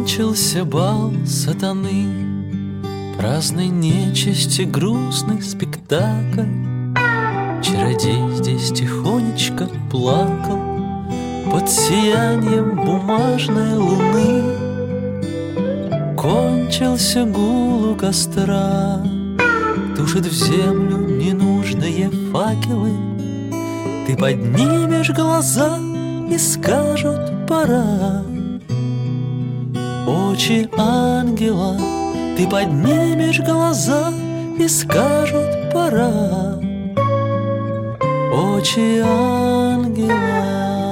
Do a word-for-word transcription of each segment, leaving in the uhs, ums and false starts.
Кончился бал сатаны, праздной нечисти грустный спектакль. Чародей здесь тихонечко плакал под сиянием бумажной луны. Кончился гул у костра, тушит в землю ненужные факелы. Ты поднимешь глаза и скажут: пора. Очи ангела, ты поднимешь глаза и скажут: пора. Очи ангела.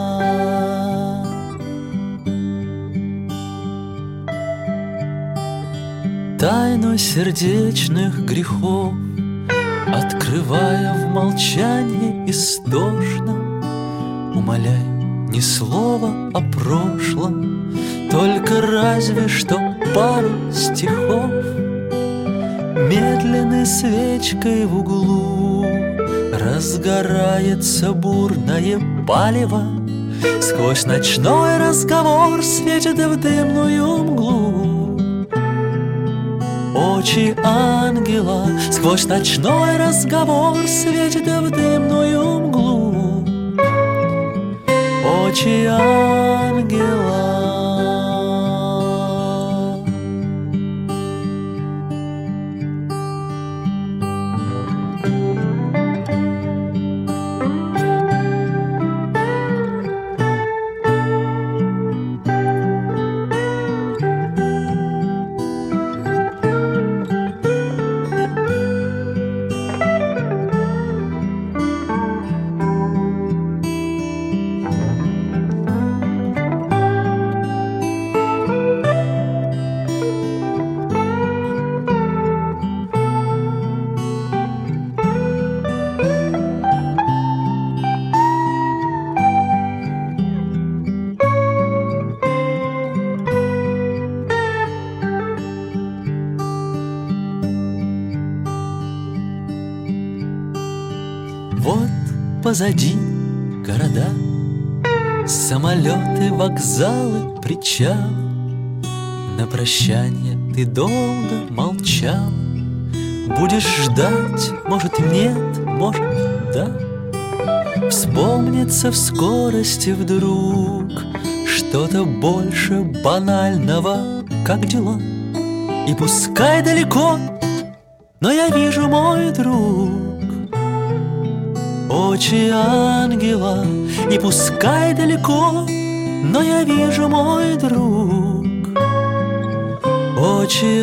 Тайну сердечных грехов открывая в молчании истошном, умоляю, ни слова о прошлом, только разве что пару стихов. Медленной свечкой в углу разгорается бурное палево. Сквозь ночной разговор светит в дымную мглу. Очи ангела сквозь ночной разговор светит в дымную мглу. Очи ангела. Вот позади города, самолеты, вокзалы, причалы. На прощание ты долго молчал. Будешь ждать, может, нет, может, да. Вспомнится в скорости вдруг что-то больше банального, как дела. И пускай далеко, но я вижу, мой друг, очи ангела. И пускай далеко, но я вижу, мой друг, очи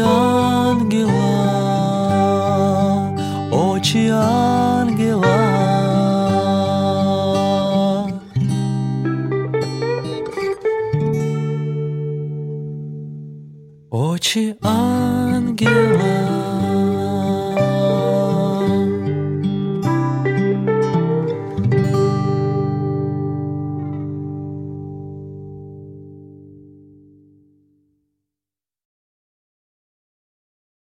ангела, очи ангела. Очи ангела.